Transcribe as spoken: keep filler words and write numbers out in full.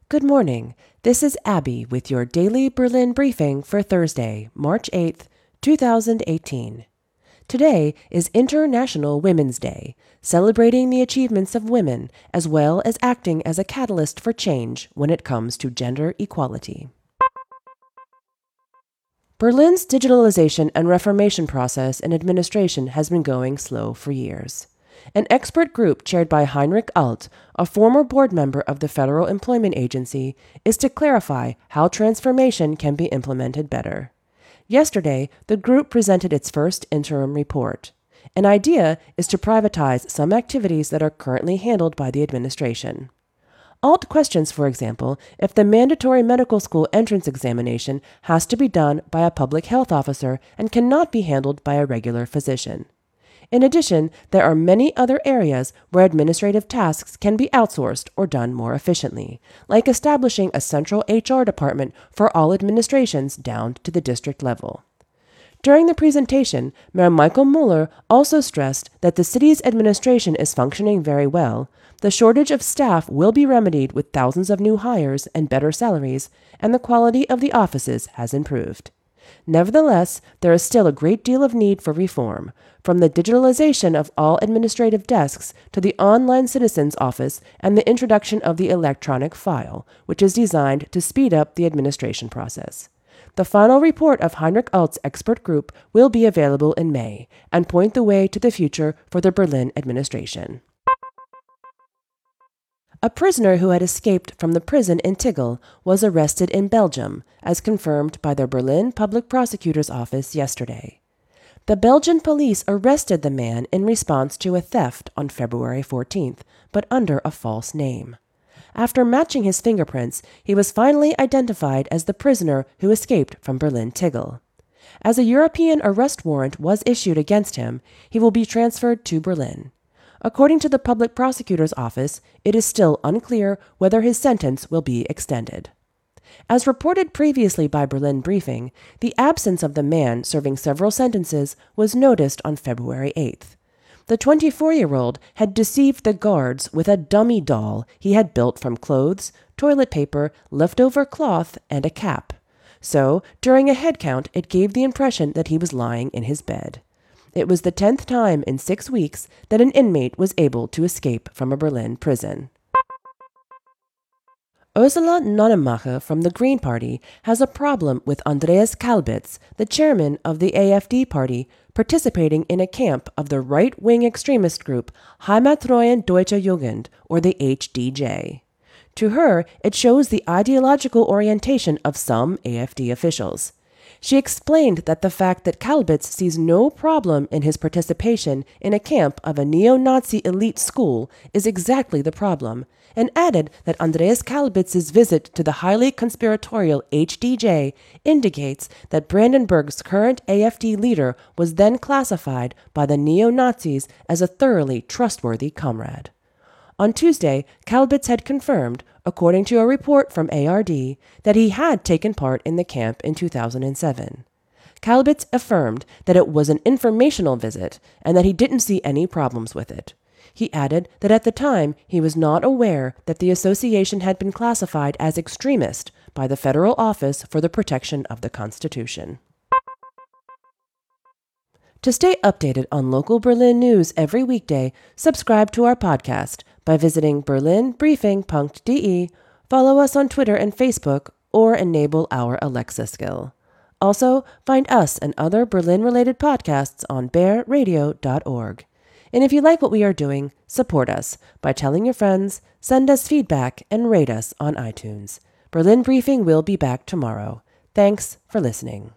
Good morning. This is Abby with your daily Berlin briefing for Thursday, March eighth, two thousand eighteen. Today is International Women's Day, celebrating the achievements of women as well as acting as a catalyst for change when it comes to gender equality. Berlin's digitalization and reformation process in administration has been going slow for years. An expert group chaired by Heinrich Alt, a former board member of the Federal Employment Agency, is to clarify how transformation can be implemented better. Yesterday, the group presented its first interim report. An idea is to privatize some activities that are currently handled by the administration. Alt questions, for example, if the mandatory medical school entrance examination has to be done by a public health officer and cannot be handled by a regular physician. In addition, there are many other areas where administrative tasks can be outsourced or done more efficiently, like establishing a central H R department for all administrations down to the district level. During the presentation, Mayor Michael Mueller also stressed that the city's administration is functioning very well, the shortage of staff will be remedied with thousands of new hires and better salaries, and the quality of the offices has improved. Nevertheless, there is still a great deal of need for reform, from the digitalization of all administrative desks to the online citizens office and the introduction of the electronic file, which is designed to speed up the administration process. The final report of Heinrich Alt's expert group will be available in May and point the way to the future for the Berlin administration. A prisoner who had escaped from the prison in Tegel was arrested in Belgium, as confirmed by the Berlin Public Prosecutor's Office yesterday. The Belgian police arrested the man in response to a theft on February fourteenth, but under a false name. After matching his fingerprints, he was finally identified as the prisoner who escaped from Berlin Tegel. As a European arrest warrant was issued against him, he will be transferred to Berlin. According to the Public Prosecutor's Office, it is still unclear whether his sentence will be extended. As reported previously by Berlin Briefing, the absence of the man serving several sentences was noticed on February eighth. The twenty-four-year-old had deceived the guards with a dummy doll he had built from clothes, toilet paper, leftover cloth, and a cap. So, during a head count, it gave the impression that he was lying in his bed. It was the tenth time in six weeks that an inmate was able to escape from a Berlin prison. Ursula Nonnemacher from the Green Party has a problem with Andreas Kalbitz, the chairman of the A F D party, participating in a camp of the right-wing extremist group Heimattreuen Deutsche Jugend, or the H D J. To her, it shows the ideological orientation of some A F D officials. She explained that the fact that Kalbitz sees no problem in his participation in a camp of a neo-Nazi elite school is exactly the problem, and added that Andreas Kalbitz's visit to the highly conspiratorial H D J indicates that Brandenburg's current A F D leader was then classified by the neo-Nazis as a thoroughly trustworthy comrade. On Tuesday, Kalbitz had confirmed, according to a report from A R D, that he had taken part in the camp in two thousand seven. Kalbitz affirmed that it was an informational visit and that he didn't see any problems with it. He added that at the time he was not aware that the association had been classified as extremist by the Federal Office for the Protection of the Constitution. To stay updated on local Berlin news every weekday, subscribe to our podcast by visiting berlin briefing punkt de, follow us on Twitter and Facebook, or enable our Alexa skill. Also, find us and other Berlin-related podcasts on bear radio dot org. And if you like what we are doing, support us by telling your friends, send us feedback, and rate us on iTunes. Berlin Briefing will be back tomorrow. Thanks for listening.